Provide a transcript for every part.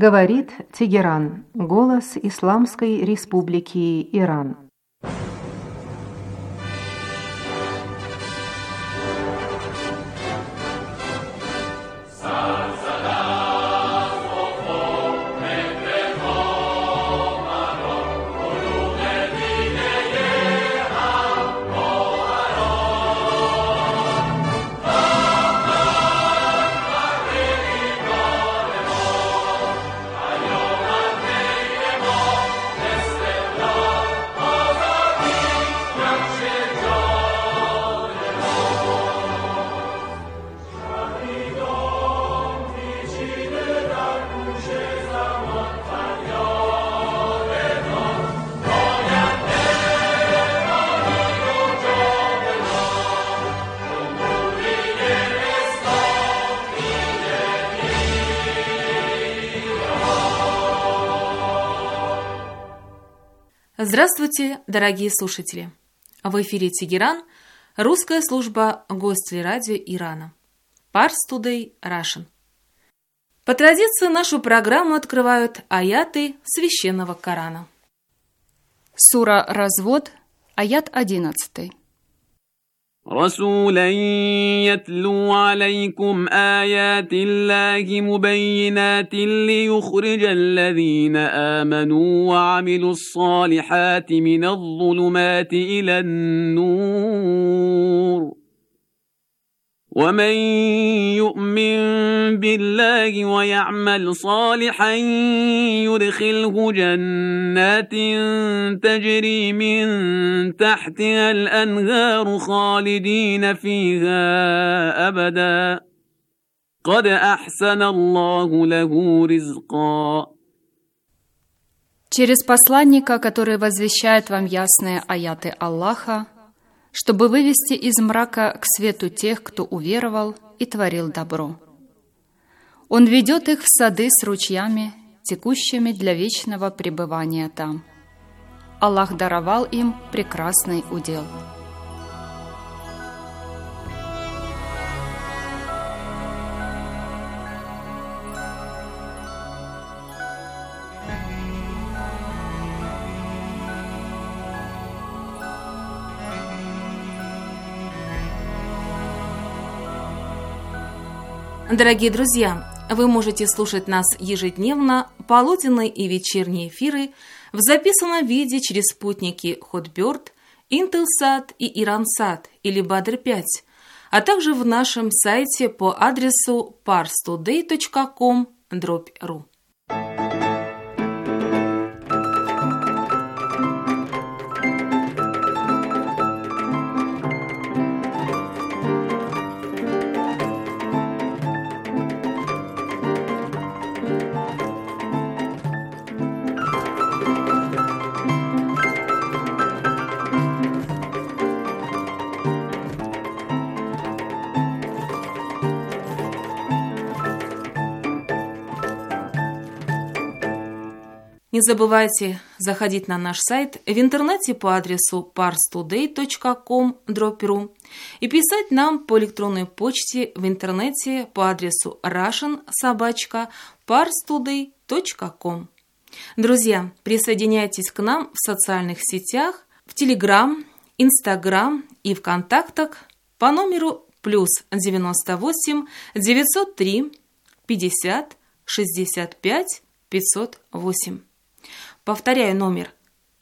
Говорит Тегеран, голос Исламской Республики Иран. Здравствуйте, дорогие слушатели! В эфире Тегеран, русская служба Гостелерадио Ирана. Pars Today Russian. По традиции нашу программу открывают аяты Священного Корана. Сура «Развод», аят 11. رسولا يتلو عليكم آيات الله مبينات ليخرج الذين آمنوا وعملوا الصالحات من الظلمات إلى النور ومن يؤمن بالله ويعمل صالحا يدخله جنات تجري من تحتها الأنهار خالدين فيها أبدا قد أحسن الله له رزقا. Через посланника, который возвещает вам ясные аяты Аллаха, чтобы вывести из мрака к свету тех, кто уверовал и творил добро. Он ведет их в сады с ручьями, текущими для вечного пребывания там. Аллах даровал им прекрасный удел. Дорогие друзья, вы можете слушать нас ежедневно, полуденные и вечерние эфиры в записанном виде через спутники Hotbird, Intelsat и Iransat или Badr-5, а также в нашем сайте по адресу parstoday.com/ru. Не забывайте заходить на наш сайт в интернете по адресу parstoday.com/ru и писать нам по электронной почте в интернете по адресу russian@parstoday.com. Друзья, присоединяйтесь к нам в социальных сетях, в Telegram, Instagram и в контактах по номеру +98 903 50 65 508. Повторяю номер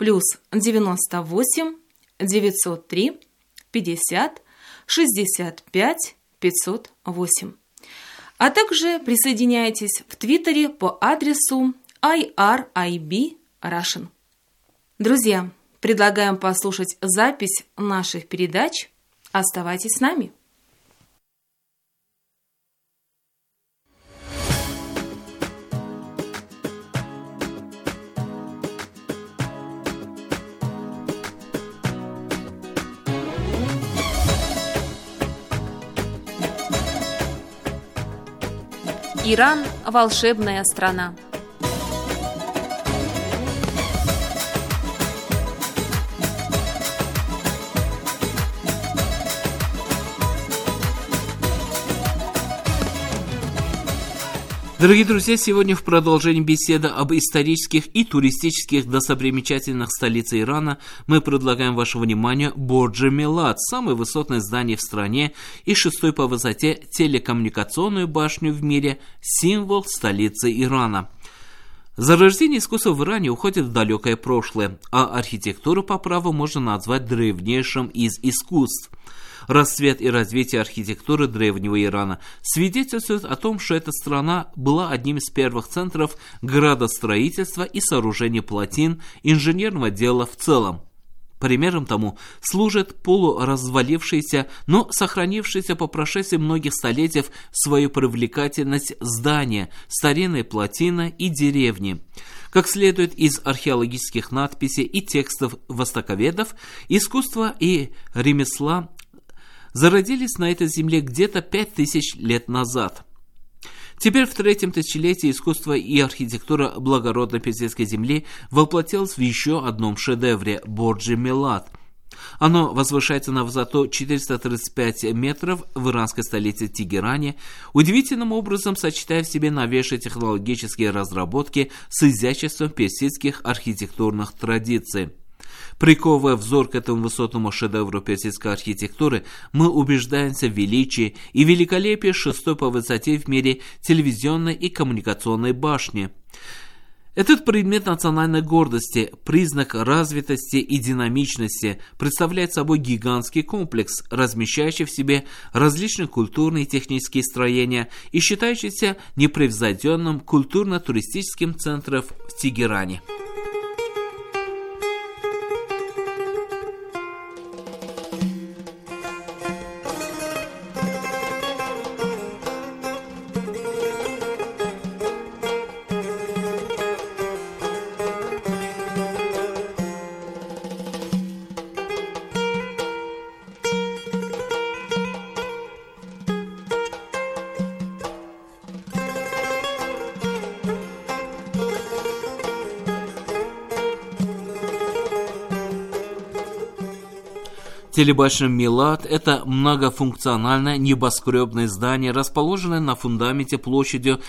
+98 903 50 65 508. А также присоединяйтесь в Твиттере по адресу IRIB Russian. Друзья, предлагаем послушать запись наших передач. Оставайтесь с нами. Иран – волшебная страна. Дорогие друзья, сегодня в продолжении беседы об исторических и туристических достопримечательностях столицы Ирана мы предлагаем вашему вниманию Бордж-е-Милад, самое высотное здание в стране и шестой по высоте телекоммуникационную башню в мире, символ столицы Ирана. Зарождение искусства в Иране уходит в далекое прошлое, а архитектуру по праву можно назвать древнейшим из искусств. Расцвет и развитие архитектуры древнего Ирана свидетельствует о том, что эта страна была одним из первых центров градостроительства и сооружения плотин, инженерного дела в целом. Примером тому служит полуразвалившееся, но сохранившееся по прошествии многих столетий свою привлекательность здания, старинные плотины и деревни. Как следует из археологических надписей и текстов востоковедов, искусство и ремесла зародились на этой земле где-то 5000 лет назад. Теперь в третьем тысячелетии искусство и архитектура благородной персидской земли воплотилось в еще одном шедевре – Бордж-е-Милад. Оно возвышается на высоту 435 метров в иранской столице Тегеране, удивительным образом сочетая в себе новейшие технологические разработки с изяществом персидских архитектурных традиций. Приковывая взор к этому высотному шедевру персидской архитектуры, мы убеждаемся в величии и великолепии шестой по высоте в мире телевизионной и коммуникационной башни. Этот предмет национальной гордости, признак развитости и динамичности, представляет собой гигантский комплекс, размещающий в себе различные культурные и технические строения и считающийся непревзойденным культурно-туристическим центром в Тегеране. Телебашня Милад – это многофункциональное небоскребное здание, расположенное на фундаменте площадью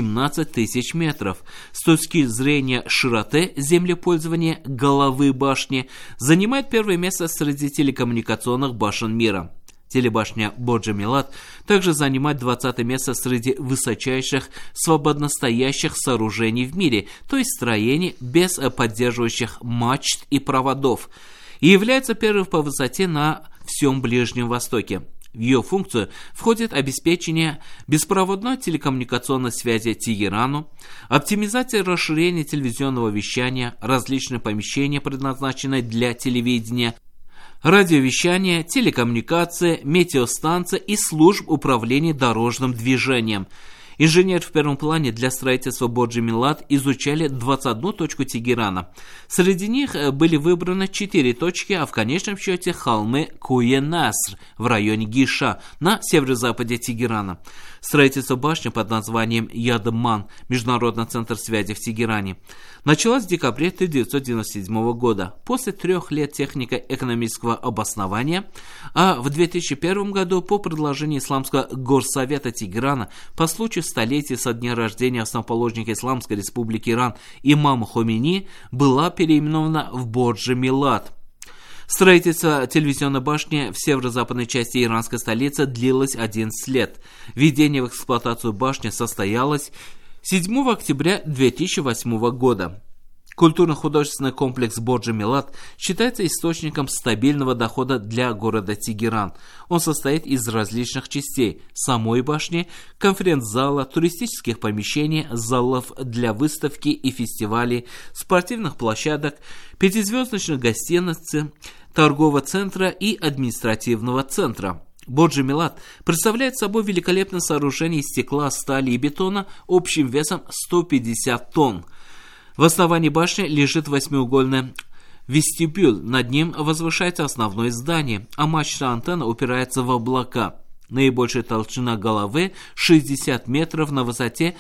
17 тысяч метров. С точки зрения широты землепользования головы башни занимает первое место среди телекоммуникационных башен мира. Телебашня Бордж-е-Милад также занимает 20 место среди высочайших свободностоящих сооружений в мире, то есть строений без поддерживающих мачт и проводов, и является первой по высоте на всем Ближнем Востоке. В ее функцию входит обеспечение беспроводной телекоммуникационной связи Тегерану, оптимизация и расширение телевизионного вещания, различные помещения, предназначенные для телевидения, радиовещание, телекоммуникация, метеостанция и служб управления дорожным движением. Инженеры в первом плане для строительства Бордж-е-Милад изучали 21 точку Тегерана. Среди них были выбраны 4 точки, а в конечном счете холмы Куе-Наср в районе Гиша на северо-западе Тегерана. Строительство башни под названием Ядман, Международный центр связи в Тегеране, началось в декабре 1997 года, после 3 лет технико-экономического обоснования, а в 2001 году по предложению Исламского горсовета Тегерана по случаю столетия со дня рождения основоположника Исламской республики Иран имама Хомейни была переименована в Бордж-е-Милад. Строительство телевизионной башни в северо-западной части иранской столицы длилось 11 лет. Введение в эксплуатацию башни состоялось 7 октября 2008 года. Культурно-художественный комплекс Бордж-е-Милад считается источником стабильного дохода для города Тегеран. Он состоит из различных частей – самой башни, конференц-зала, туристических помещений, залов для выставки и фестивалей, спортивных площадок, 5-звездочных гостиниц, торгового центра и административного центра. Бордж-е-Милад представляет собой великолепное сооружение из стекла, стали и бетона общим весом 150 тонн. В основании башни лежит 8-угольный вестибюль, над ним возвышается основное здание, а мачта антенна упирается в облака. Наибольшая толщина головы 60 метров, на высоте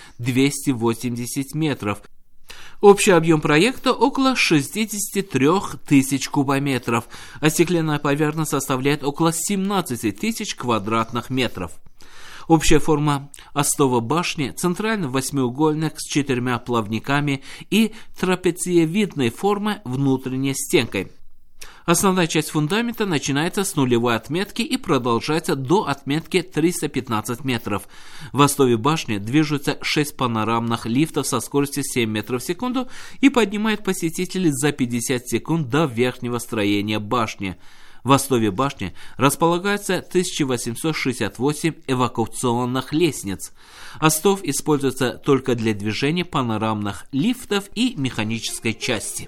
280 метров. Общий объем проекта около 63 тысяч кубометров, а стеклянная поверхность составляет около 17 тысяч квадратных метров. Общая форма остова башни – центральный восьмиугольник с 4 плавниками и трапециевидной формы внутренней стенкой. Основная часть фундамента начинается с нулевой отметки и продолжается до отметки 315 метров. В основе башни движутся 6 панорамных лифтов со скоростью 7 метров в секунду и поднимают посетителей за 50 секунд до верхнего строения башни. В основе башни располагается 1868 эвакуационных лестниц. Остов используется только для движения панорамных лифтов и механической части.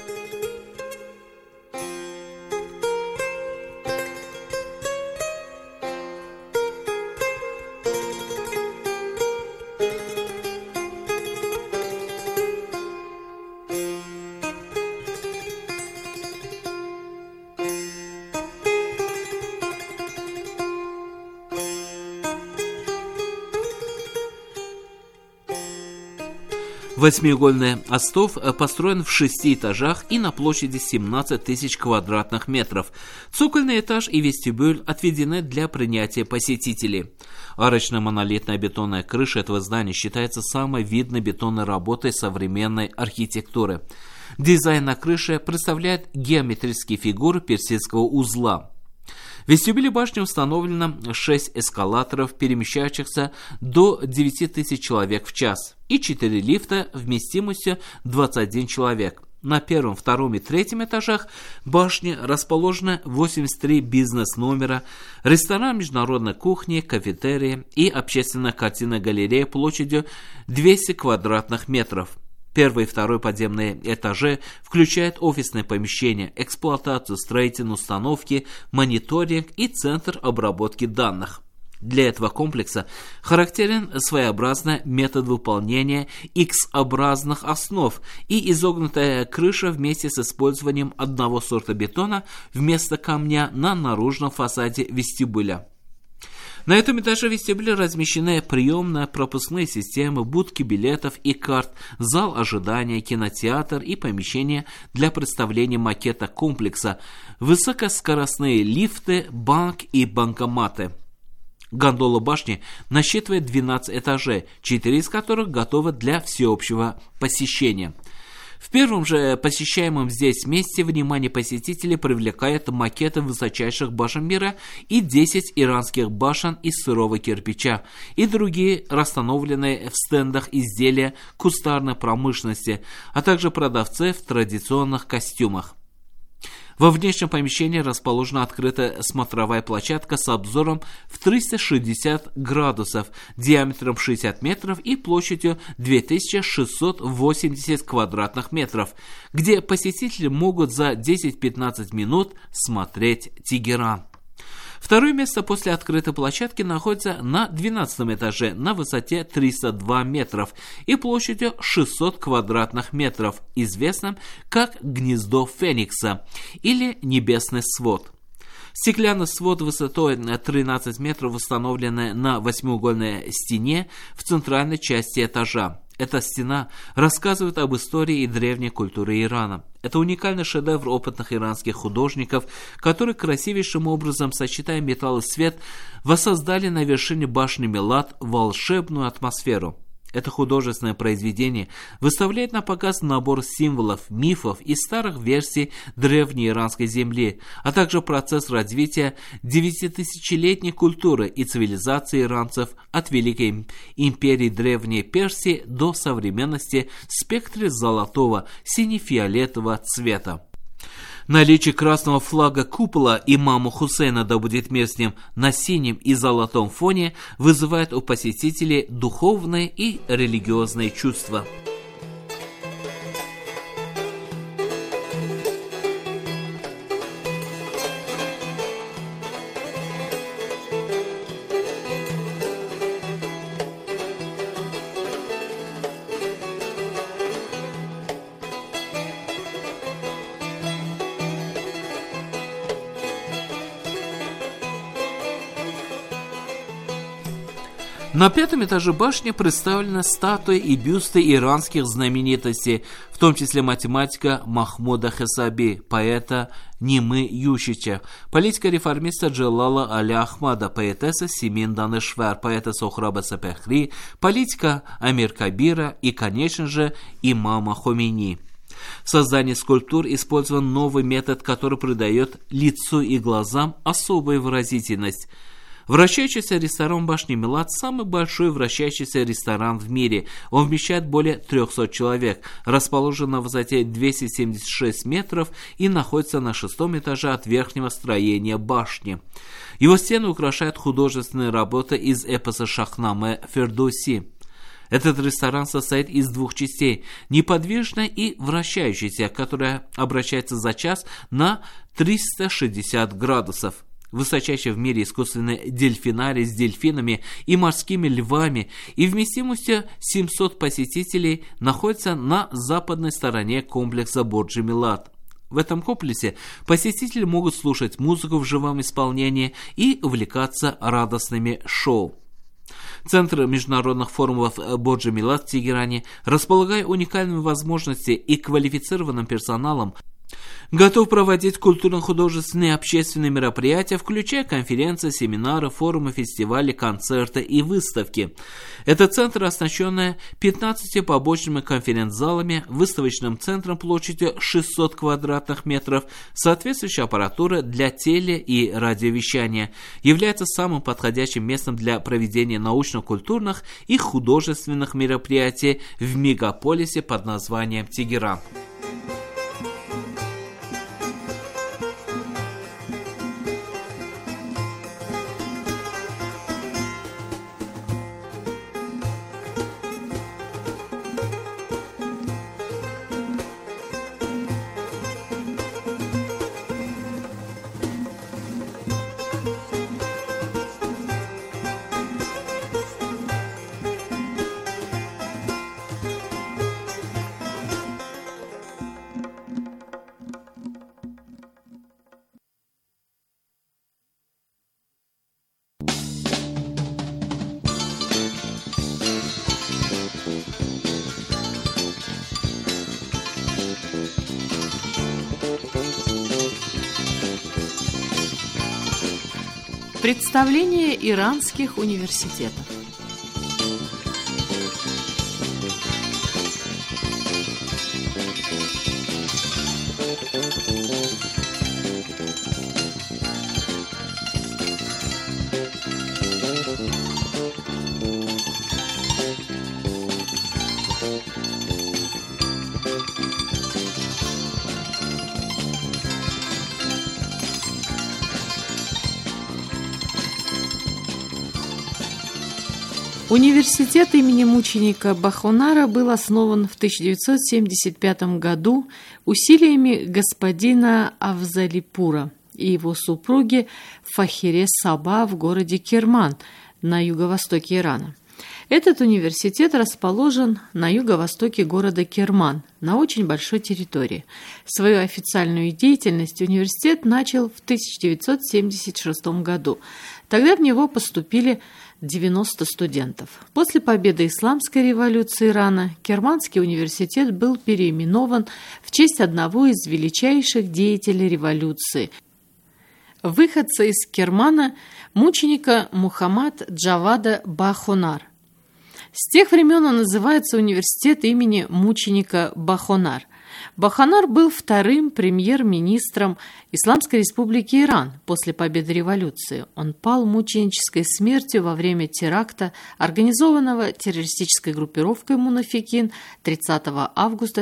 Восьмиугольный остов построен в 6 этажах и на площади 17 тысяч квадратных метров. Цокольный этаж и вестибюль отведены для принятия посетителей. Арочная монолитная бетонная крыша этого здания считается самой видной бетонной работой современной архитектуры. Дизайн на крыше представляет геометрические фигуры персидского узла. В вестибюле башни установлено 6 эскалаторов, перемещающихся до 9000 человек в час, и 4 лифта вместимостью 21 человек. На первом, втором и третьем этажах башни расположены 83 бизнес-номера, ресторан международной кухни, кафетерия и общественная картинная галерея площадью 200 квадратных метров. Первый и второй подземные этажи включают офисные помещения, эксплуатацию строительной установки, мониторинг и центр обработки данных. Для этого комплекса характерен своеобразный метод выполнения X-образных основ и изогнутая крыша вместе с использованием одного сорта бетона вместо камня на наружном фасаде вестибюля. На этом этаже вестибюля размещены приемно-пропускные системы, будки билетов и карт, зал ожидания, кинотеатр и помещение для представления макета комплекса, высокоскоростные лифты, банк и банкоматы. Гондола башни насчитывает 12 этажей, 4 из которых готовы для всеобщего посещения. В первом же посещаемом здесь месте внимание посетителей привлекает макеты высочайших башен мира и 10 иранских башен из сырого кирпича и другие расстановленные в стендах изделия кустарной промышленности, а также продавцы в традиционных костюмах. Во внешнем помещении расположена открытая смотровая площадка с обзором в 360 градусов, диаметром 60 метров и площадью 2680 квадратных метров, где посетители могут за 10-15 минут смотреть Тегеран. Второе место после открытой площадки находится на 12 этаже на высоте 302 метров и площадью 600 квадратных метров, известным как «Гнездо Феникса» или «Небесный свод». Стеклянный свод высотой 13 метров установлен на восьмиугольной стене в центральной части этажа. Эта стена рассказывает об истории и древней культуре Ирана. Это уникальный шедевр опытных иранских художников, которые красивейшим образом, сочетая металл и свет, воссоздали на вершине башни Милад волшебную атмосферу. Это художественное произведение выставляет на показ набор символов, мифов и старых версий древней иранской земли, а также процесс развития 9000-летней культуры и цивилизации иранцев от Великой империи Древней Персии до современности в спектре золотого, сине-фиолетового цвета. Наличие красного флага купола имама Хусейна, да будет мир с ним, на синем и золотом фоне вызывает у посетителей духовные и религиозные чувства. На 5-м этаже башни представлены статуи и бюсты иранских знаменитостей, в том числе математика Махмуда Хесаби, поэта Нимы Ющича, политика-реформиста Джалала Аля Ахмада, поэтесса Симин Данешвар, поэта Сохраба Сапехри, политика Амир Кабира и, конечно же, имама Хомейни. В создании скульптур использован новый метод, который придает лицу и глазам особую выразительность. Вращающийся ресторан башни Милад – самый большой вращающийся ресторан в мире. Он вмещает более 300 человек, расположен на высоте 276 метров и находится на 6-м этаже от верхнего строения башни. Его стены украшают художественные работы из эпоса Шахнаме Фердоуси. Этот ресторан состоит из 2 частей – неподвижной и вращающейся, которая обращается за час на 360 градусов. Высочайший в мире искусственный дельфинарий с дельфинами и морскими львами и вместимостью 700 посетителей находится на западной стороне комплекса Борджи Милад. В этом комплексе посетители могут слушать музыку в живом исполнении и увлекаться радостными шоу. Центр международных форумов Борджи Милад в Тегеране, располагая уникальными возможностями и квалифицированным персоналом, готов проводить культурно-художественные и общественные мероприятия, включая конференции, семинары, форумы, фестивали, концерты и выставки. Это центр, оснащенный 15 побочными конференц-залами, выставочным центром площадью 600 квадратных метров, соответствующей аппаратурой для теле- и радиовещания, является самым подходящим местом для проведения научно-культурных и художественных мероприятий в мегаполисе под названием Тегеран. Представление иранских университетов. Университет имени мученика Бахонара был основан в 1975 году усилиями господина Афзалипура и его супруги Фахире Саба в городе Керман на юго-востоке Ирана. Этот университет расположен на юго-востоке города Керман, на очень большой территории. Свою официальную деятельность университет начал в 1976 году. Тогда в него поступили 90 студентов. После победы Исламской революции Ирана Керманский университет был переименован в честь одного из величайших деятелей революции, выходца из Кермана, мученика Мухаммад Джавада Бахонар. С тех времен он называется университет имени мученика Бахонар. Бахонар был вторым премьер-министром Исламской республики Иран после победы революции. Он пал мученической смертью во время теракта, организованного террористической группировкой «Мунафикин» 30 августа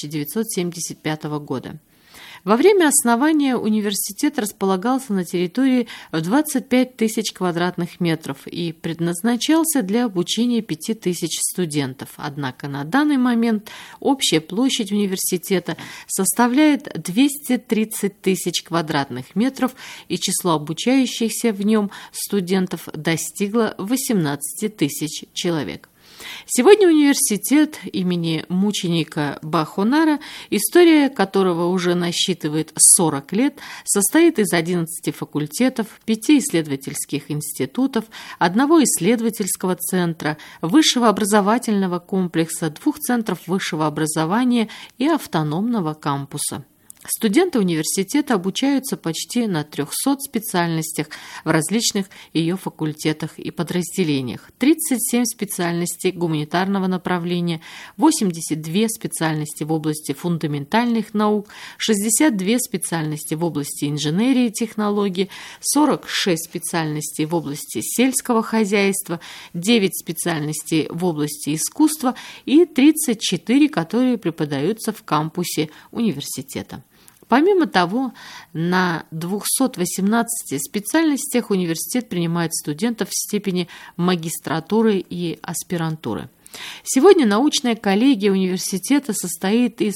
1975 года. Во время основания университет располагался на территории в 25 тысяч квадратных метров и предназначался для обучения 5 тысяч студентов. Однако на данный момент общая площадь университета составляет 230 тысяч квадратных метров, и число обучающихся в нем студентов достигло 18 тысяч человек. Сегодня университет имени мученика Бахонара, история которого уже насчитывает 40 лет, состоит из 11 факультетов, 5 исследовательских институтов, 1 исследовательского центра, высшего образовательного комплекса, 2 центров высшего образования и автономного кампуса. Студенты университета обучаются почти на 300 специальностях в различных ее факультетах и подразделениях. 37 специальностей гуманитарного направления, 82 специальности в области фундаментальных наук, 62 специальности в области инженерии и технологий, 46 специальностей в области сельского хозяйства, 9 специальностей в области искусства и 34, которые преподаются в кампусе университета. Помимо того, на 218 специальностях университет принимает студентов в степени магистратуры и аспирантуры. Сегодня научная коллегия университета состоит из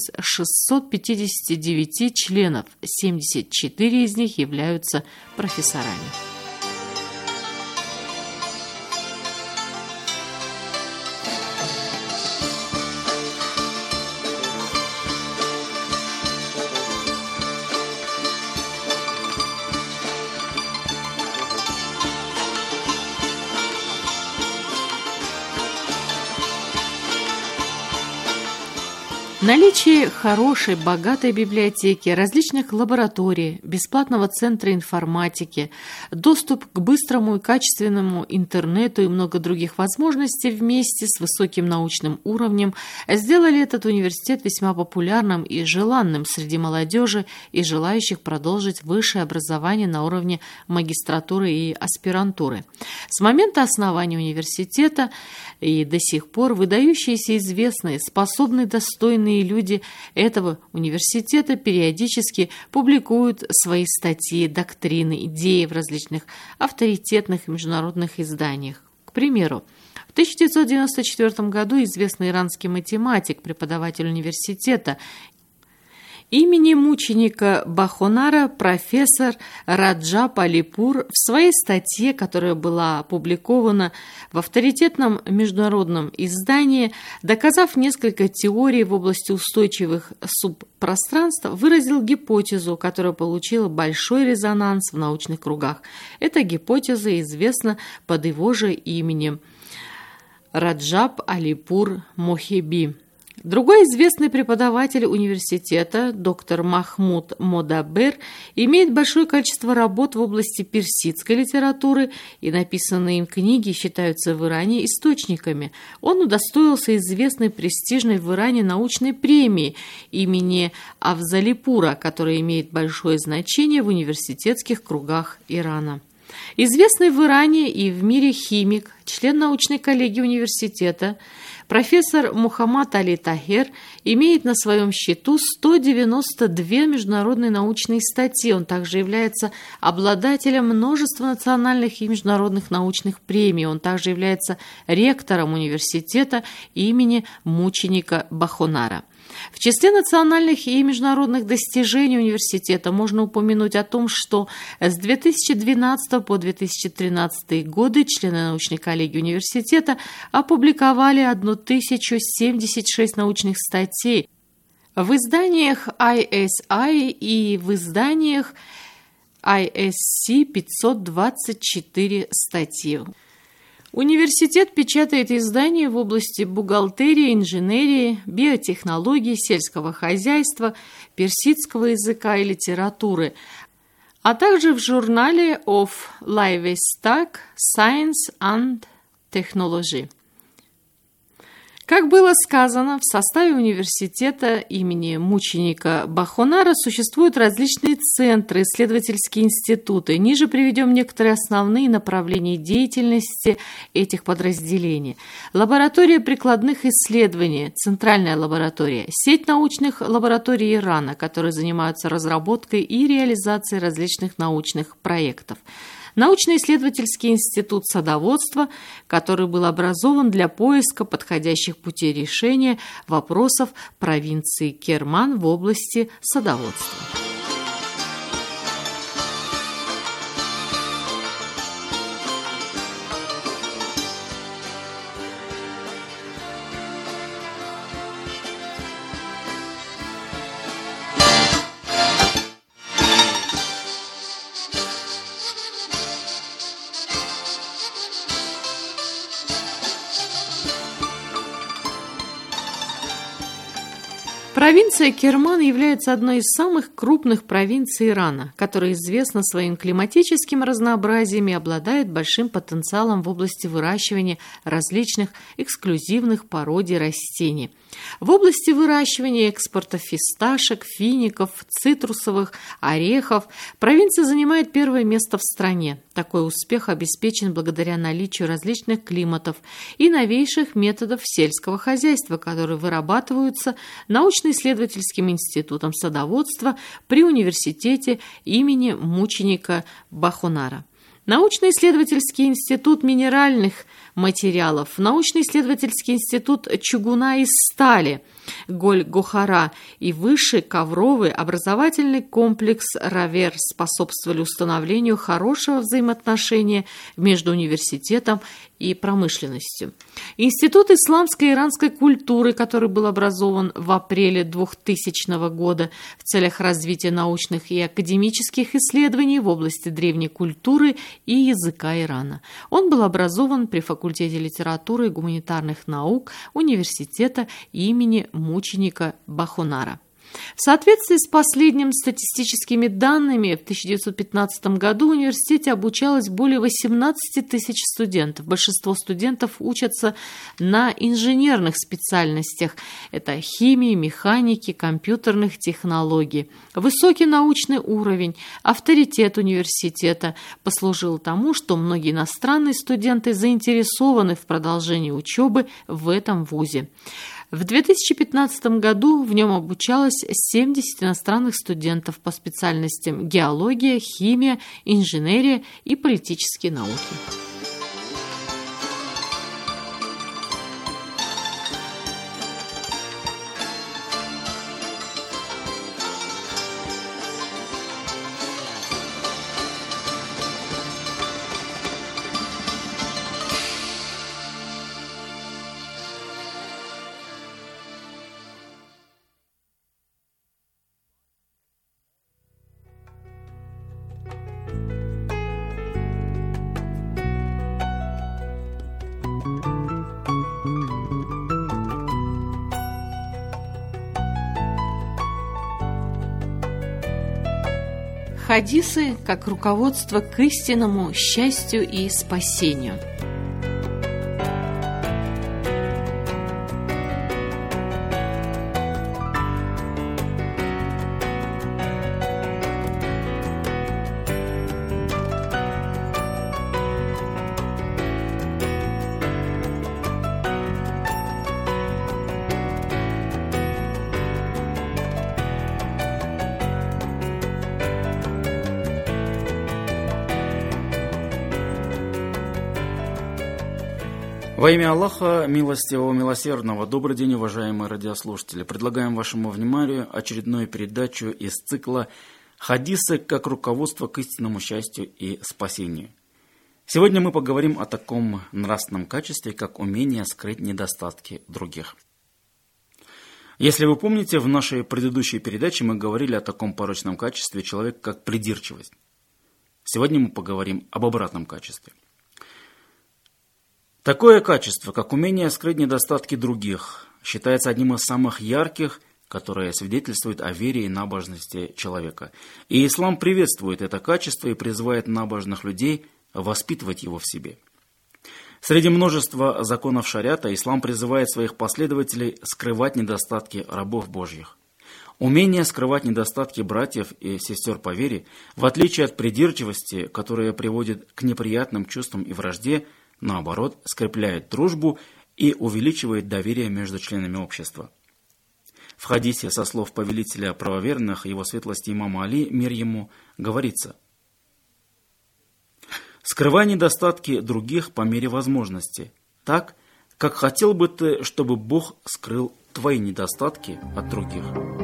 659 членов, 74 из них являются профессорами. Наличие хорошей, богатой библиотеки, различных лабораторий, бесплатного центра информатики, доступ к быстрому и качественному интернету и много других возможностей вместе с высоким научным уровнем сделали этот университет весьма популярным и желанным среди молодежи и желающих продолжить высшее образование на уровне магистратуры и аспирантуры. С момента основания университета и до сих пор выдающиеся, известные, способные, достойные люди этого университета периодически публикуют свои статьи, доктрины, идеи в различных авторитетных международных изданиях. К примеру, в 1994 году известный иранский математик, преподаватель университета имени мученика Бахонара, профессор Раджаб Алипур, в своей статье, которая была опубликована в авторитетном международном издании, доказав несколько теорий в области устойчивых субпространств, выразил гипотезу, которая получила большой резонанс в научных кругах. Эта гипотеза известна под его же именем Раджаб Алипур Мохеби. Другой известный преподаватель университета, доктор Махмуд Модабер, имеет большое количество работ в области персидской литературы, и написанные им книги считаются в Иране источниками. Он удостоился известной престижной в Иране научной премии имени Афзалипура, которая имеет большое значение в университетских кругах Ирана. Известный в Иране и в мире химик, член научной коллегии университета, профессор Мухаммад Али Тахер имеет на своем счету 192 международные научные статьи. Он также является обладателем множества национальных и международных научных премий. Он также является ректором университета имени мученика Бахонара. В числе национальных и международных достижений университета можно упомянуть о том, что с 2012 по 2013 годы члены научной коллегии университета опубликовали 1076 научных статей в изданиях ISI и в изданиях ISC 524 статьи. Университет печатает издания в области бухгалтерии, инженерии, биотехнологии, сельского хозяйства, персидского языка и литературы, а также в журнале of Livestock, Science and Technology. Как было сказано, в составе университета имени мученика Бахонара существуют различные центры, исследовательские институты. Ниже приведем некоторые основные направления деятельности этих подразделений. Лаборатория прикладных исследований, центральная лаборатория, сеть научных лабораторий Ирана, которые занимаются разработкой и реализацией различных научных проектов. Научно-исследовательский институт садоводства, который был образован для поиска подходящих путей решения вопросов провинции Керман в области садоводства. Провинция Керман является одной из самых крупных провинций Ирана, которая известна своим климатическим разнообразием и обладает большим потенциалом в области выращивания различных эксклюзивных породий растений. В области выращивания и экспорта фисташек, фиников, цитрусовых, орехов провинция занимает первое место в стране. Такой успех обеспечен благодаря наличию различных климатов и новейших методов сельского хозяйства, которые вырабатываются научно-исследовательским институтом садоводства при университете имени мученика Бахунара. Научно-исследовательский институт минеральных материалов, научно-исследовательский институт чугуна из стали Голь-Гохара и высший ковровый образовательный комплекс Равер способствовали установлению хорошего взаимоотношения между университетом и промышленностью. Институт исламской и иранской культуры, который был образован в апреле 2000 года в целях развития научных и академических исследований в области древней культуры и языка Ирана. Он был образован при факультете литературы и гуманитарных наук университета имени мученика Бахунара. В соответствии с последними статистическими данными, в 1915 году в университете обучалось более 18 тысяч студентов. Большинство студентов учатся на инженерных специальностях. Это химии, механики, компьютерных технологий. Высокий научный уровень, авторитет университета послужил тому, что многие иностранные студенты заинтересованы в продолжении учебы в этом вузе. В 2015 году в нем обучалось 70 иностранных студентов по специальностям геология, химия, инженерия и политические науки. Хадисы как руководство к истинному счастью и спасению. Во имя Аллаха, милостивого, милосердного, добрый день, уважаемые радиослушатели. Предлагаем вашему вниманию очередную передачу из цикла «Хадисы как руководство к истинному счастью и спасению». Сегодня мы поговорим о таком нравственном качестве, как умение скрыть недостатки других. Если вы помните, в нашей предыдущей передаче мы говорили о таком порочном качестве человека, как придирчивость. Сегодня мы поговорим об обратном качестве. Такое качество, как умение скрыть недостатки других, считается одним из самых ярких, которое свидетельствует о вере и набожности человека. И ислам приветствует это качество и призывает набожных людей воспитывать его в себе. Среди множества законов шариата ислам призывает своих последователей скрывать недостатки рабов Божьих. Умение скрывать недостатки братьев и сестер по вере, в отличие от придирчивости, которая приводит к неприятным чувствам и вражде, наоборот, скрепляет дружбу и увеличивает доверие между членами общества. В хадисе со слов повелителя правоверных, его светлости имама Али, мир ему, говорится: «Скрывай недостатки других по мере возможности, так, как хотел бы ты, чтобы Бог скрыл твои недостатки от других».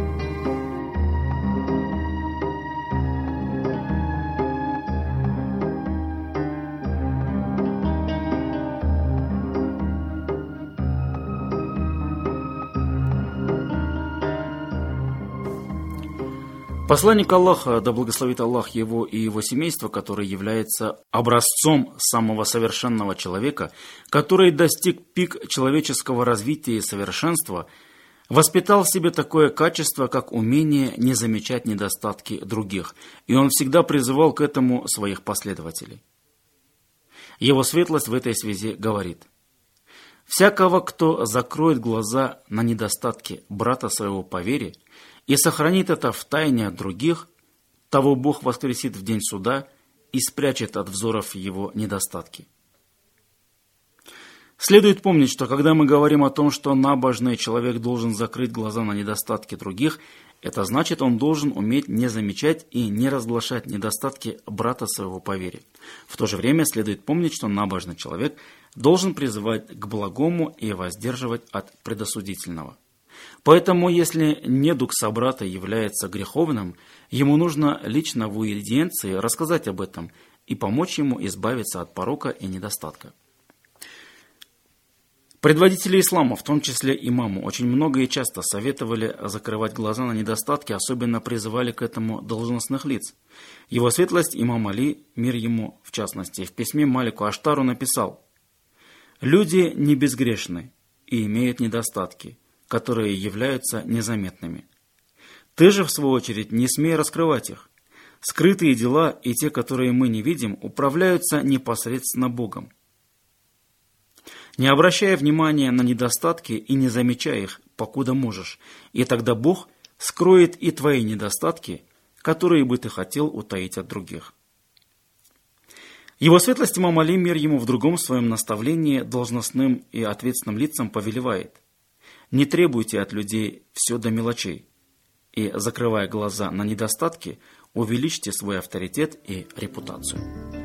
Посланник Аллаха, да благословит Аллах его и его семейство, который является образцом самого совершенного человека, который достиг пик человеческого развития и совершенства, воспитал в себе такое качество, как умение не замечать недостатки других, и он всегда призывал к этому своих последователей. Его светлость в этой связи говорит: «Всякого, кто закроет глаза на недостатки брата своего по вере и сохранит это в тайне от других, того Бог воскресит в день суда и спрячет от взоров его недостатки». Следует помнить, что когда мы говорим о том, что набожный человек должен закрыть глаза на недостатки других, это значит, он должен уметь не замечать и не разглашать недостатки брата своего по вере. В то же время следует помнить, что набожный человек должен призывать к благому и воздерживать от предосудительного. Поэтому, если недуг собрата является греховным, ему нужно лично в уидиенции рассказать об этом и помочь ему избавиться от порока и недостатка. Предводители ислама, в том числе имаму, очень много и часто советовали закрывать глаза на недостатки, особенно призывали к этому должностных лиц. Его светлость имам Али, мир ему в частности, в письме Малику Аштару написал: «Люди не безгрешны и имеют недостатки, которые являются незаметными. Ты же, в свою очередь, не смей раскрывать их. Скрытые дела и те, которые мы не видим, управляются непосредственно Богом. Не обращая внимания на недостатки и не замечая их, покуда можешь, и тогда Бог скроет и твои недостатки, которые бы ты хотел утаить от других». Его светлость имам Али, мир ему, в другом своем наставлении должностным и ответственным лицам повелевает: «Не требуйте от людей все до мелочей, и, закрывая глаза на недостатки, увеличьте свой авторитет и репутацию».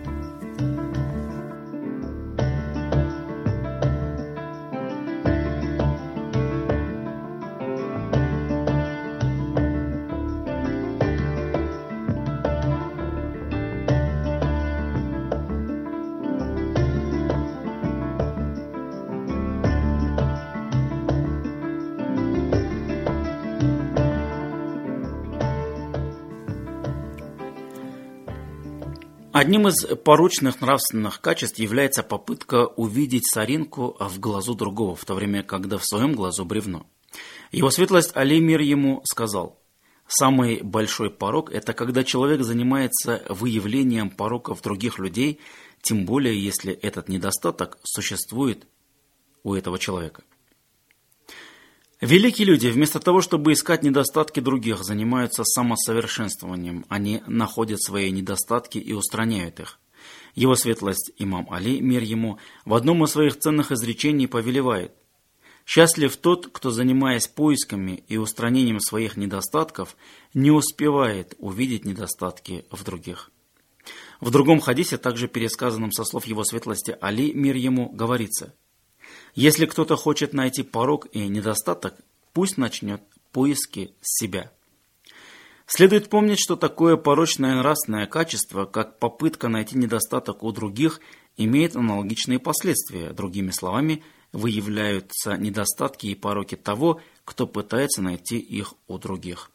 Одним из порочных нравственных качеств является попытка увидеть соринку в глазу другого, в то время, когда в своем глазу бревно. Его светлость Али, мир ему, сказал: «Самый большой порок – это когда человек занимается выявлением пороков других людей, тем более, если этот недостаток существует у этого человека». Великие люди, вместо того, чтобы искать недостатки других, занимаются самосовершенствованием. Они находят свои недостатки и устраняют их. Его светлость имам Али, мир ему, в одном из своих ценных изречений повелевает: «Счастлив тот, кто, занимаясь поисками и устранением своих недостатков, не успевает увидеть недостатки в других». В другом хадисе, также пересказанном со слов его светлости Али, мир ему, говорится: «Если кто-то хочет найти порок и недостаток, пусть начнет поиски с себя». Следует помнить, что такое порочное нравственное качество, как попытка найти недостаток у других, имеет аналогичные последствия. Другими словами, выявляются недостатки и пороки того, кто пытается найти их у других.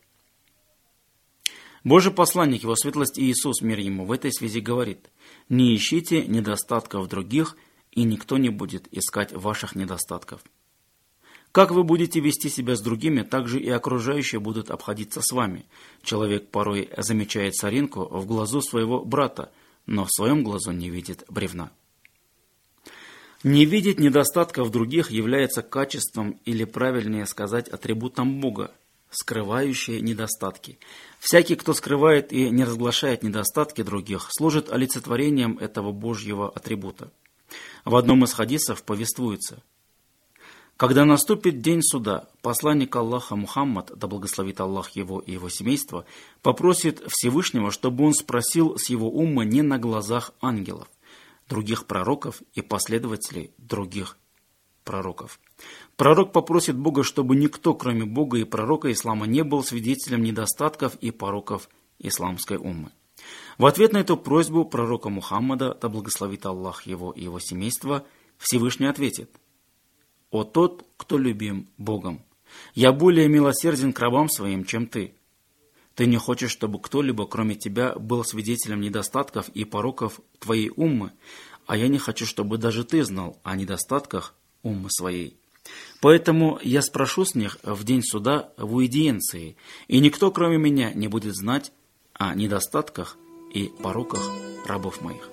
Божий посланник, его светлость Иисус, мир ему, в этой связи говорит: «Не ищите недостатков других, и никто не будет искать ваших недостатков. Как вы будете вести себя с другими, так же и окружающие будут обходиться с вами. Человек порой замечает соринку в глазу своего брата, но в своем глазу не видит бревна». Не видеть недостатков других является качеством, или правильнее сказать, атрибутом Бога, скрывающие недостатки. Всякий, кто скрывает и не разглашает недостатки других, служит олицетворением этого Божьего атрибута. В одном из хадисов повествуется: «Когда наступит день суда, посланник Аллаха Мухаммад, да благословит Аллах его и его семейство, попросит Всевышнего, чтобы он спросил с его умма не на глазах ангелов, других пророков и последователей других пророков. Пророк попросит Бога, чтобы никто, кроме Бога и пророка ислама, не был свидетелем недостатков и пороков исламской уммы. В ответ на эту просьбу пророка Мухаммада, да благословит Аллах его и его семейство, Всевышний ответит: «О тот, кто любим Богом, я более милосерден к рабам своим, чем ты. Ты не хочешь, чтобы кто-либо, кроме тебя, был свидетелем недостатков и пороков твоей уммы, а я не хочу, чтобы даже ты знал о недостатках уммы своей». Поэтому я спрошу с них в день суда в уидиенции, и никто, кроме меня, не будет знать о недостатках и пороках рабов моих».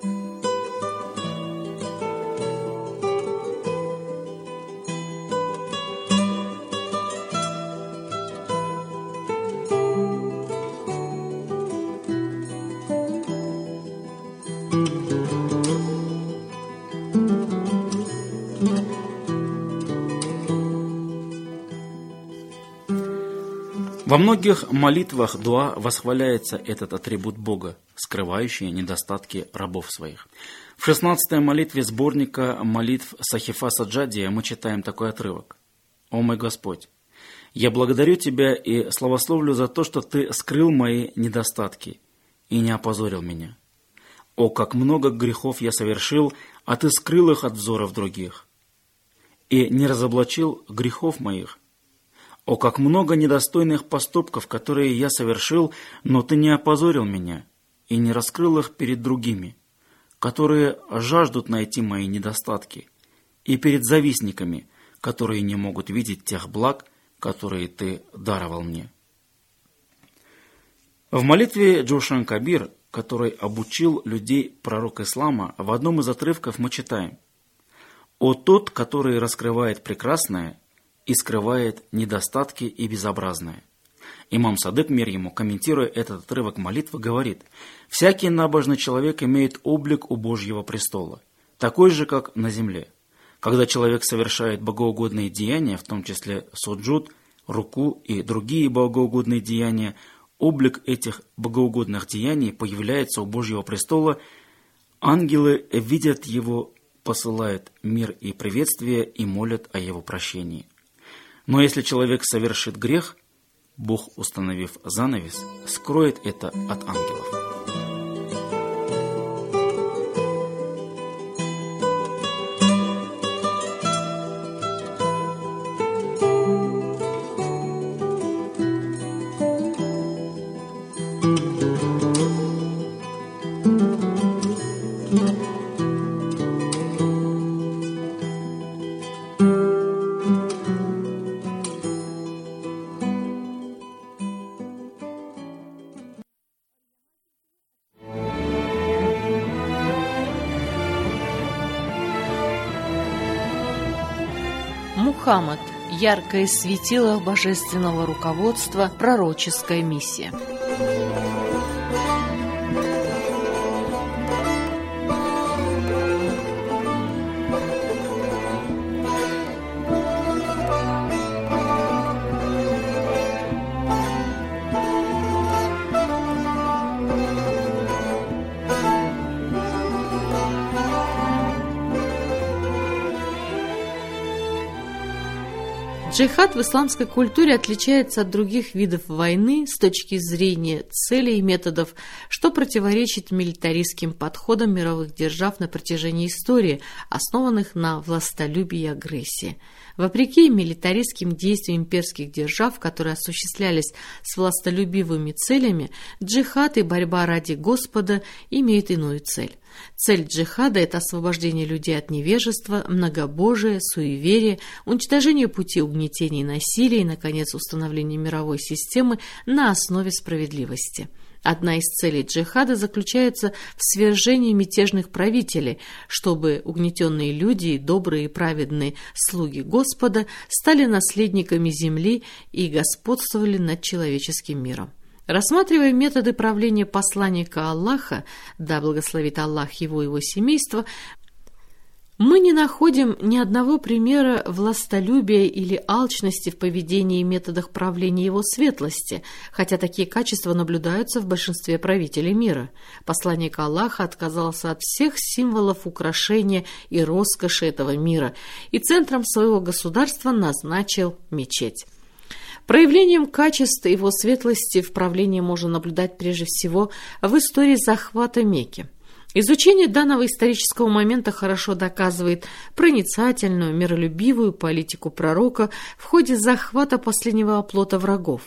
Во многих молитвах дуа восхваляется этот атрибут Бога, скрывающий недостатки рабов своих. В 16-й молитве сборника молитв Сахифа Саджадия мы читаем такой отрывок. «О мой Господь, я благодарю Тебя и славословлю за то, что Ты скрыл мои недостатки и не опозорил меня. О, как много грехов я совершил, а Ты скрыл их от взоров других, и не разоблачил грехов моих. О, как много недостойных поступков, которые я совершил, но Ты не опозорил меня и не раскрыл их перед другими, которые жаждут найти мои недостатки, и перед завистниками, которые не могут видеть тех благ, которые Ты даровал мне». В молитве Джошан Кабир, который обучил людей пророк ислама, в одном из отрывков мы читаем: «О тот, который раскрывает прекрасное и скрывает недостатки и безобразное». Имам Садык, мир ему, комментируя этот отрывок молитвы, говорит: «Всякий набожный человек имеет облик у Божьего престола, такой же, как на земле. Когда человек совершает богоугодные деяния, в том числе суджуд, руку и другие богоугодные деяния, облик этих богоугодных деяний появляется у Божьего престола, ангелы видят его, посылают мир и приветствие и молят о его прощении. Но если человек совершит грех, Бог, установив занавес, скроет это от ангелов». Мухаммад – яркое светило божественного руководства, пророческая миссия. Джихад в исламской культуре отличается от других видов войны с точки зрения целей и методов, что противоречит милитаристским подходам мировых держав на протяжении истории, основанных на властолюбии и агрессии. Вопреки милитаристским действиям имперских держав, которые осуществлялись с властолюбивыми целями, джихад и борьба ради Господа имеют иную цель. Цель джихада – это освобождение людей от невежества, многобожия, суеверия, уничтожение пути угнетения и насилия и, наконец, установление мировой системы на основе справедливости. Одна из целей джихада заключается в свержении мятежных правителей, чтобы угнетенные люди и добрые и праведные слуги Господа стали наследниками земли и господствовали над человеческим миром. Рассматривая методы правления посланника Аллаха, да благословит Аллах его и его семейство, мы не находим ни одного примера властолюбия или алчности в поведении и методах правления его светлости, хотя такие качества наблюдаются в большинстве правителей мира. Посланник Аллаха отказался от всех символов украшения и роскоши этого мира и центром своего государства назначил мечеть. Проявлением качеств его светлости в правлении можно наблюдать прежде всего в истории захвата Мекки. Изучение данного исторического момента хорошо доказывает проницательную, миролюбивую политику пророка в ходе захвата последнего оплота врагов.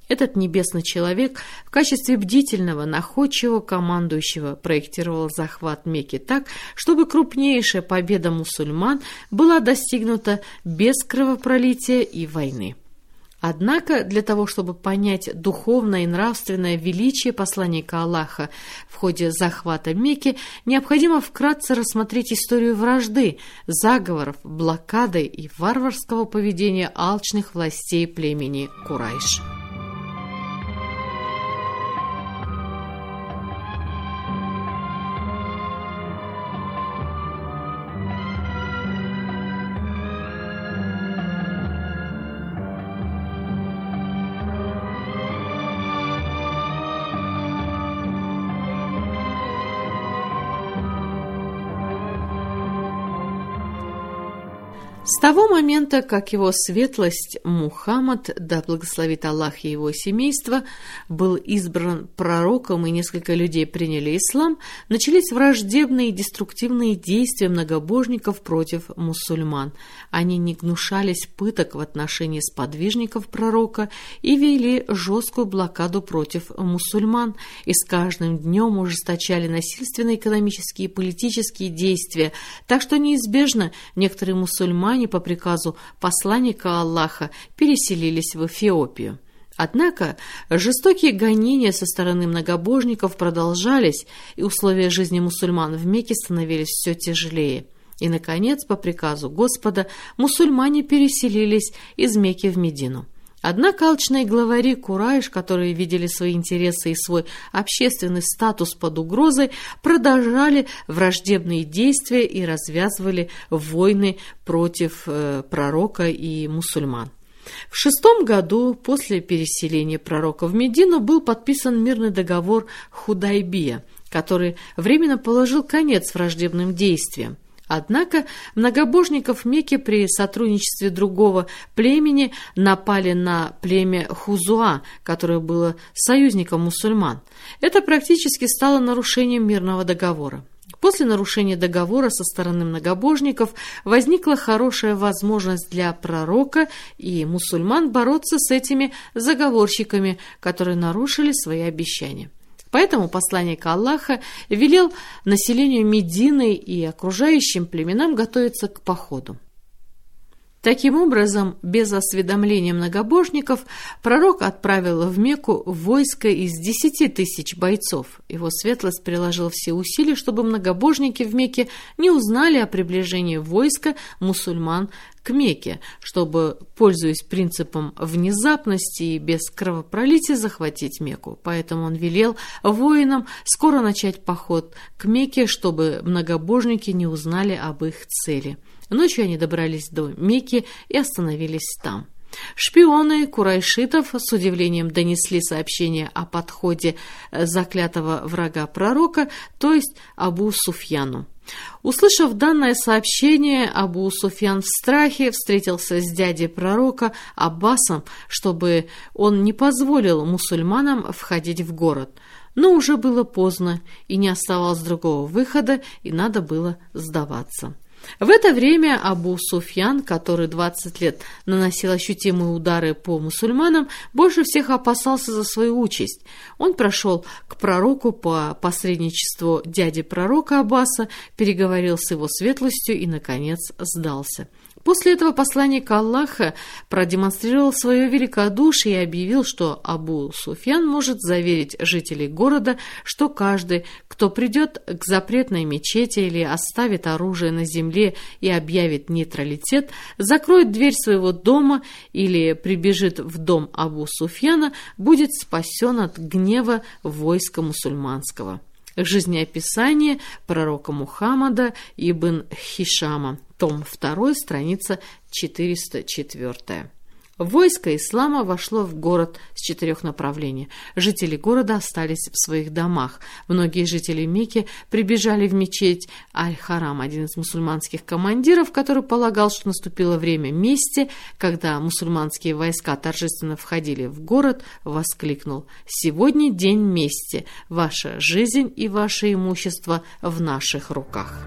Этот небесный человек в качестве бдительного, находчивого командующего проектировал захват Мекки так, чтобы крупнейшая победа мусульман была достигнута без кровопролития и войны. Однако для того, чтобы понять духовное и нравственное величие посланника Аллаха в ходе захвата Мекки, необходимо вкратце рассмотреть историю вражды, заговоров, блокады и варварского поведения алчных властей племени Курайш. С того момента, как его светлость Мухаммад, да благословит Аллах и его семейство, был избран пророком и несколько людей приняли ислам, начались враждебные и деструктивные действия многобожников против мусульман. Они не гнушались пыток в отношении сподвижников пророка и вели жесткую блокаду против мусульман, и с каждым днем ужесточали насильственные экономические и политические действия, так что неизбежно некоторые мусульмане по приказу посланника Аллаха переселились в Эфиопию. Однако жестокие гонения со стороны многобожников продолжались, и условия жизни мусульман в Мекке становились все тяжелее. И, наконец, по приказу Господа, мусульмане переселились из Мекки в Медину. Однако алчные главари Курайш, которые видели свои интересы и свой общественный статус под угрозой, продолжали враждебные действия и развязывали войны против пророка и мусульман. В 6 году после переселения пророка в Медину был подписан мирный договор Худайбия, который временно положил конец враждебным действиям. Однако многобожников Мекки при сотрудничестве другого племени напали на племя Хузуа, которое было союзником мусульман. Это практически стало нарушением мирного договора. После нарушения договора со стороны многобожников возникла хорошая возможность для пророка и мусульман бороться с этими заговорщиками, которые нарушили свои обещания. Поэтому посланник Аллаха велел населению Медины и окружающим племенам готовиться к походу. Таким образом, без осведомления многобожников, пророк отправил в Мекку войско из 10 тысяч бойцов. Его светлость приложил все усилия, чтобы многобожники в Мекке не узнали о приближении войска мусульман к Мекке, чтобы, пользуясь принципом внезапности и без кровопролития, захватить Мекку. Поэтому он велел воинам скоро начать поход к Мекке, чтобы многобожники не узнали об их цели. Ночью они добрались до Мекки и остановились там. Шпионы курайшитов с удивлением донесли сообщение о подходе заклятого врага пророка, то есть Абу Суфьяну. Услышав данное сообщение, Абу Суфьян в страхе встретился с дядей пророка Аббасом, чтобы он не позволил мусульманам входить в город. Но уже было поздно, и не оставалось другого выхода, и надо было сдаваться. В это время Абу Суфьян, который 20 лет наносил ощутимые удары по мусульманам, больше всех опасался за свою участь. Он прошел к пророку по посредничеству дяди пророка Аббаса, переговорил с его светлостью и, наконец, сдался. После этого посланник Аллаха продемонстрировал свое великодушие и объявил, что Абу Суфьян может заверить жителей города, что каждый, кто придет к запретной мечети или оставит оружие на земле и объявит нейтралитет, закроет дверь своего дома или прибежит в дом Абу Суфьяна, будет спасен от гнева войска мусульманского. Жизнеописание пророка Мухаммада ибн Хишама, том 2, страница 404. Войско ислама вошло в город с 4 направлений. Жители города остались в своих домах. Многие жители Мекки прибежали в мечеть Аль-Харам. Один из мусульманских командиров, который полагал, что наступило время мести, когда мусульманские войска торжественно входили в город, воскликнул: «Сегодня день мести. Ваша жизнь и ваше имущество в наших руках».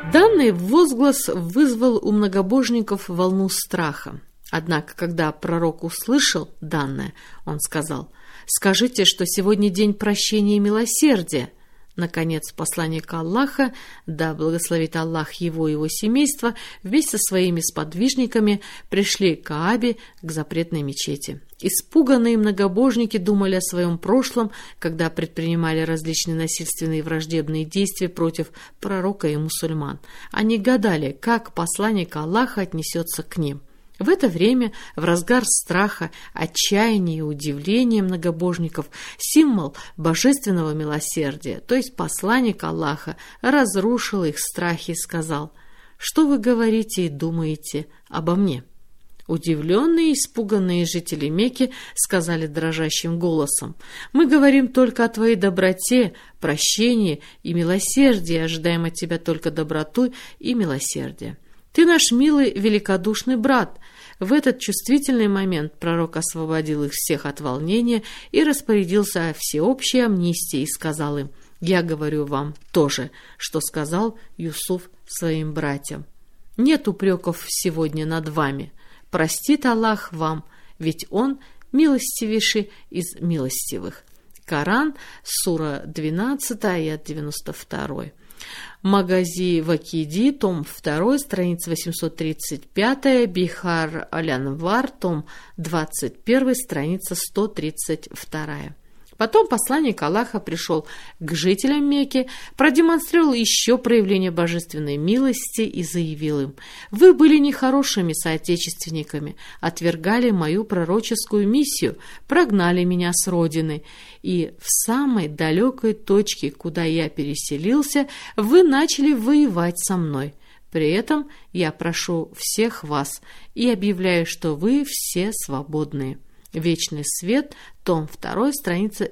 Данный возглас вызвал у многобожников волну страха. Однако, когда пророк услышал данное, он сказал: «Скажите, что сегодня день прощения и милосердия». Наконец, посланник Аллаха, да благословит Аллах его и его семейство, вместе со своими сподвижниками пришли к Каабе, к запретной мечети. Испуганные многобожники думали о своем прошлом, когда предпринимали различные насильственные и враждебные действия против пророка и мусульман. Они гадали, как посланник Аллаха отнесется к ним. В это время, в разгар страха, отчаяния и удивления многобожников, символ божественного милосердия, то есть посланник Аллаха, разрушил их страхи и сказал: «Что вы говорите и думаете обо мне?» Удивленные и испуганные жители Мекки сказали дрожащим голосом: «Мы говорим только о твоей доброте, прощении и милосердии, ожидаем от тебя только доброту и милосердие. Ты наш милый, великодушный брат». В этот чувствительный момент пророк освободил их всех от волнения и распорядился о всеобщей амнистии и сказал им: «Я говорю вам то же, что сказал Юсуф своим братьям. Нет упреков сегодня над вами. Простит Аллах вам, ведь Он милостивейший из милостивых». Коран, сура 12, аят 92. Магази Вакиди, том 2, страница 835, Бихар Аль-Анвар, том 21, страница 132. Потом посланник Аллаха пришел к жителям Мекки, продемонстрировал еще проявление божественной милости и заявил им: «Вы были нехорошими соотечественниками, отвергали мою пророческую миссию, прогнали меня с родины, и в самой далекой точке, куда я переселился, вы начали воевать со мной. При этом я прошу всех вас и объявляю, что вы все свободные». Вечный свет, том 2, страница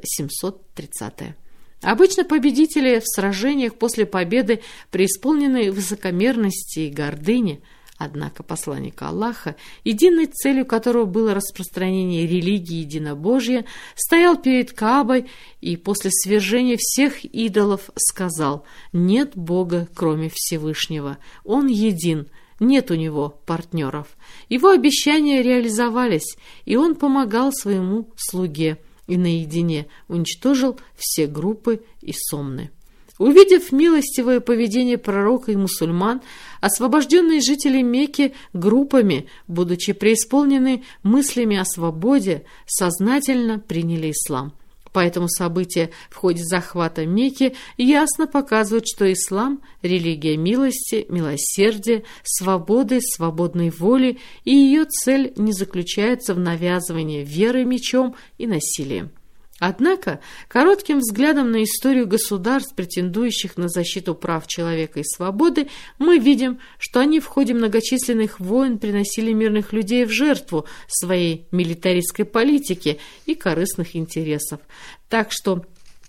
730. Обычно победители в сражениях после победы преисполнены высокомерности и гордыни. Однако посланник Аллаха, единой целью которого было распространение религии единобожия, стоял перед Каабой и после свержения всех идолов сказал: «Нет Бога, кроме Всевышнего, Он един». Нет у него партнеров. Его обещания реализовались, и он помогал своему слуге и наедине уничтожил все группы и сомны. Увидев милостивое поведение пророка и мусульман, освобожденные жители Мекки группами, будучи преисполнены мыслями о свободе, сознательно приняли ислам. Поэтому события в ходе захвата Мекки ясно показывают, что ислам – религия милости, милосердия, свободы, свободной воли, и ее цель не заключается в навязывании веры мечом и насилием. Однако, коротким взглядом на историю государств, претендующих на защиту прав человека и свободы, мы видим, что они в ходе многочисленных войн приносили мирных людей в жертву своей милитаристской политики и корыстных интересов. Так что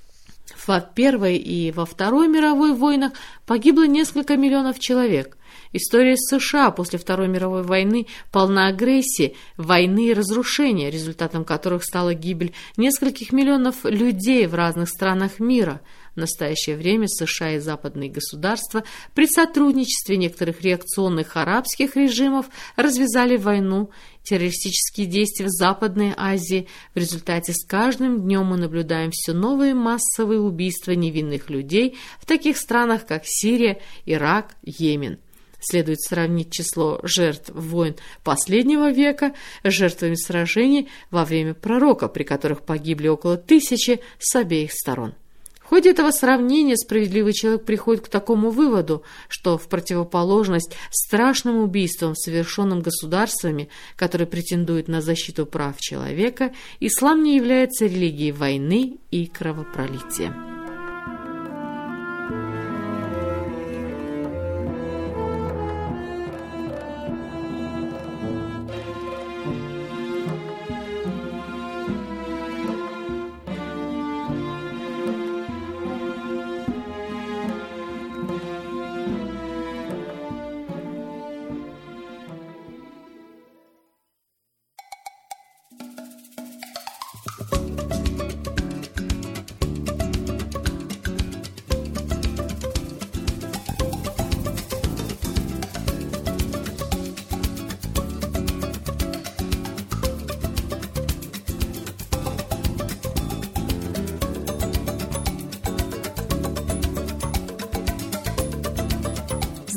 во Первой и во Второй мировой войнах погибло несколько миллионов человек. История США после Второй мировой войны полна агрессии, войны и разрушения, результатом которых стала гибель нескольких миллионов людей в разных странах мира. В настоящее время США и западные государства при сотрудничестве некоторых реакционных арабских режимов развязали войну, террористические действия в Западной Азии. В результате с каждым днем мы наблюдаем все новые массовые убийства невинных людей в таких странах, как Сирия, Ирак, Йемен. Следует сравнить число жертв войн последнего века с жертвами сражений во время пророка, при которых погибли около 1000 с обеих сторон. В ходе этого сравнения справедливый человек приходит к такому выводу, что в противоположность страшным убийствам, совершенным государствами, которые претендуют на защиту прав человека, ислам не является религией войны и кровопролития.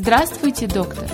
Здравствуйте, доктор.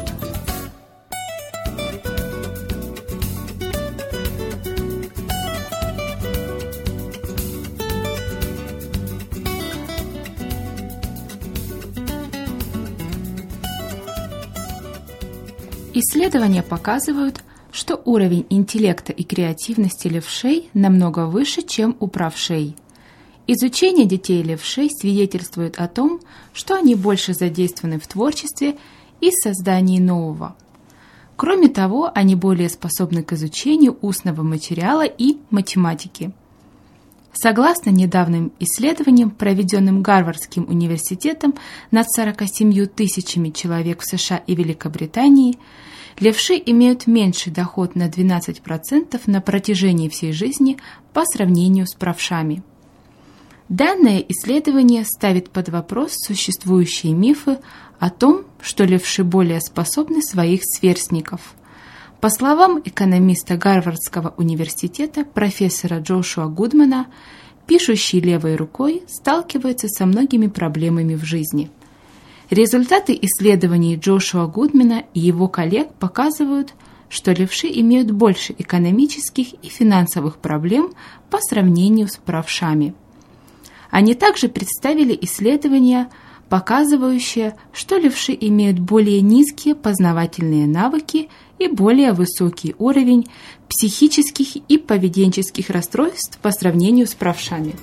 Исследования показывают, что уровень интеллекта и креативности левшей намного выше, чем у правшей. Изучение детей левшей свидетельствует о том, что они больше задействованы в творчестве и создании нового. Кроме того, они более способны к изучению устного материала и математики. Согласно недавним исследованиям, проведенным Гарвардским университетом над 47 тысячами человек в США и Великобритании, левши имеют меньший доход на 12% на протяжении всей жизни по сравнению с правшами. Данное исследование ставит под вопрос существующие мифы о том, что левши более способны своих сверстников. По словам экономиста Гарвардского университета профессора Джошуа Гудмана, пишущий левой рукой сталкивается со многими проблемами в жизни. Результаты исследований Джошуа Гудмана и его коллег показывают, что левши имеют больше экономических и финансовых проблем по сравнению с правшами. Они также представили исследования, показывающие, что левши имеют более низкие познавательные навыки и более высокий уровень психических и поведенческих расстройств по сравнению с правшами.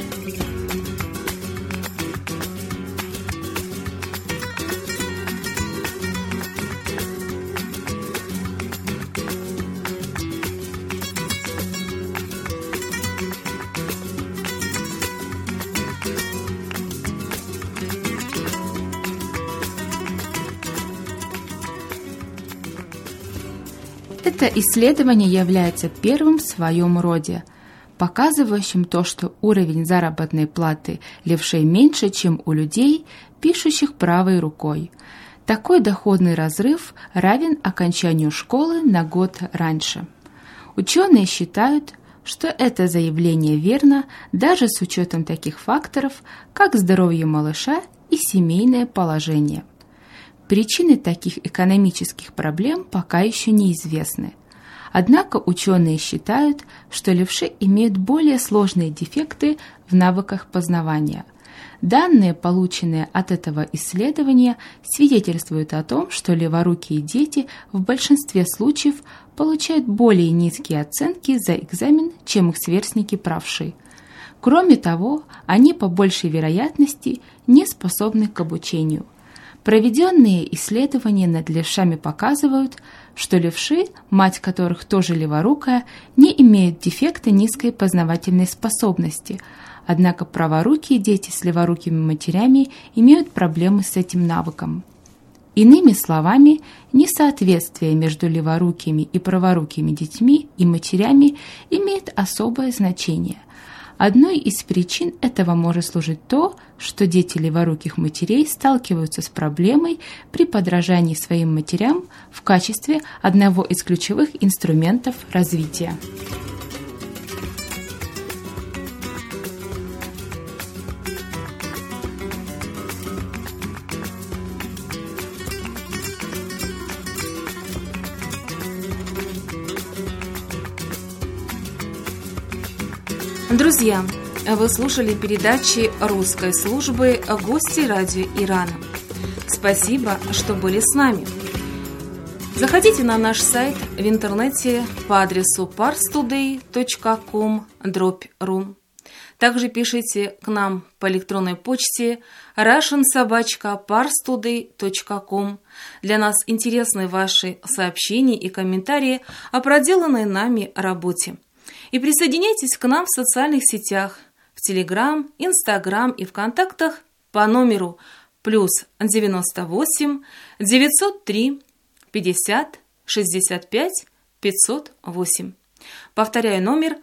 Это исследование является первым в своем роде, показывающим то, что уровень заработной платы левшей меньше, чем у людей, пишущих правой рукой. Такой доходный разрыв равен окончанию школы на год раньше. Ученые считают, что это заявление верно даже с учетом таких факторов, как здоровье малыша и семейное положение. Причины таких экономических проблем пока еще неизвестны. Однако ученые считают, что левши имеют более сложные дефекты в навыках познавания. Данные, полученные от этого исследования, свидетельствуют о том, что леворукие дети в большинстве случаев получают более низкие оценки за экзамен, чем их сверстники правши. Кроме того, они по большей вероятности не способны к обучению. Проведенные исследования над левшами показывают, что левши, мать которых тоже леворукая, не имеют дефекта низкой познавательной способности, однако праворукие дети с леворукими матерями имеют проблемы с этим навыком. Иными словами, несоответствие между леворукими и праворукими детьми и матерями имеет особое значение. Одной из причин этого может служить то, что дети леворуких матерей сталкиваются с проблемой при подражании своим матерям в качестве одного из ключевых инструментов развития. Друзья, вы слушали передачи русской службы «Гости радио Ирана». Спасибо, что были с нами. Заходите на наш сайт в интернете по адресу parstoday.com/ru. Также пишите к нам по электронной почте russian@parstoday.com. Для нас интересны ваши сообщения и комментарии о проделанной нами работе. И присоединяйтесь к нам в социальных сетях, в Телеграм, Инстаграм и ВКонтактах по номеру +98 903 50 65 508. Повторяю номер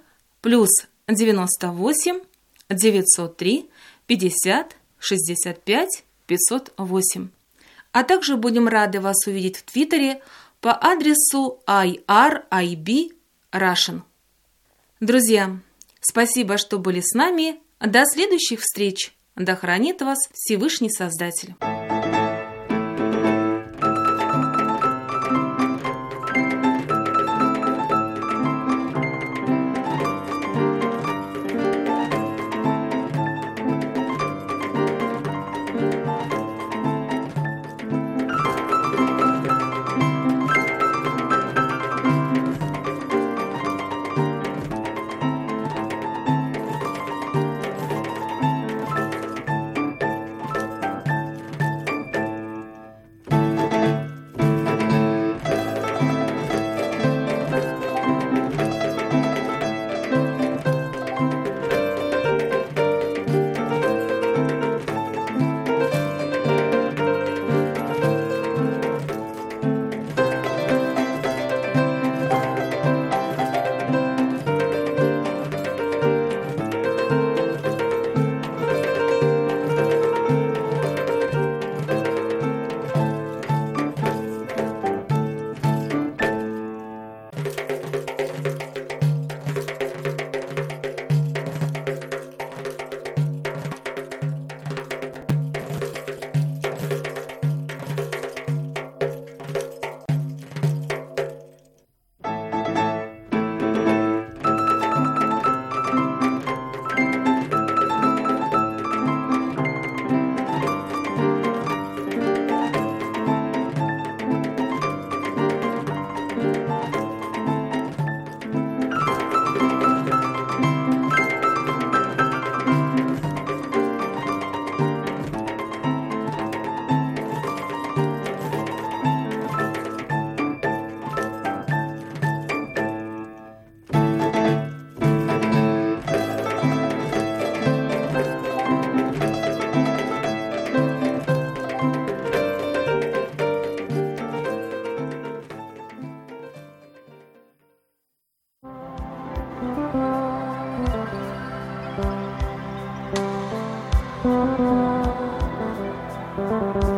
+98 903 50 65 508. А также будем рады вас увидеть в Твиттере по адресу IRIB-Russian. Друзья, спасибо, что были с нами. До следующих встреч. Да хранит вас Всевышний Создатель. Thank you.